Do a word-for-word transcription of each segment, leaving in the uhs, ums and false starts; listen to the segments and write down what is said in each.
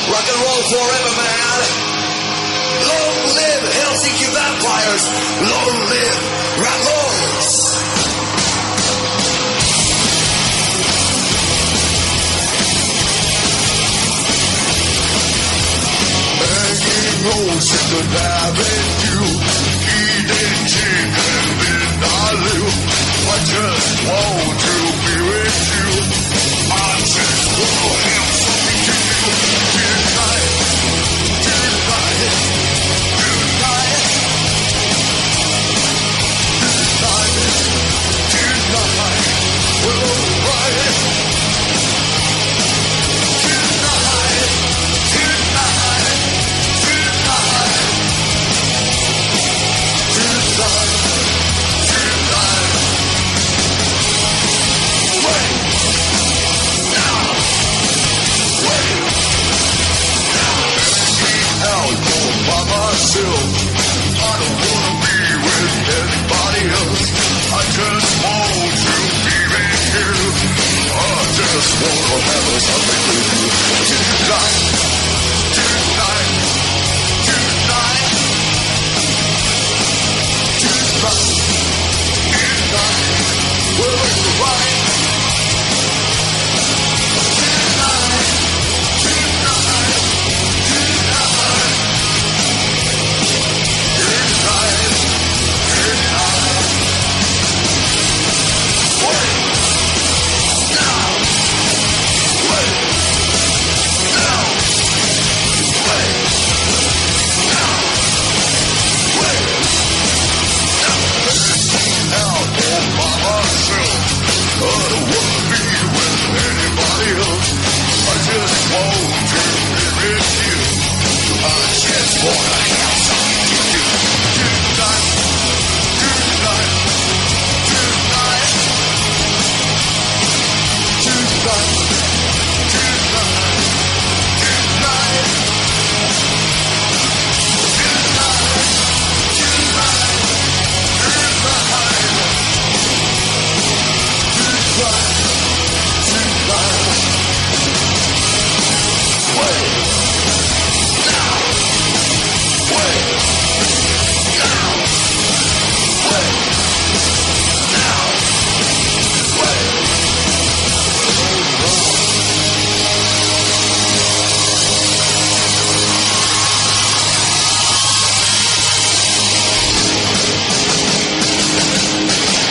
Rock and roll forever, man. Long live Helsinki Vampires. Long live Ramones. Hanging rose in the avenue, eating chicken vindaloo. I just want to be with you. I just want to have something to do tonight, tonight, tonight, tonight, tonight. We're alright. Tonight, tonight, tonight, tonight, tonight. Wait, now, wait, now. Out all by myself. I don't wanna be with anybody else. I just want to be with you. I just wanna have something with you. Tonight, tonight, tonight, tonight, tonight. We're right.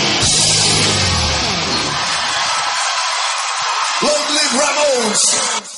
Long live Ramones!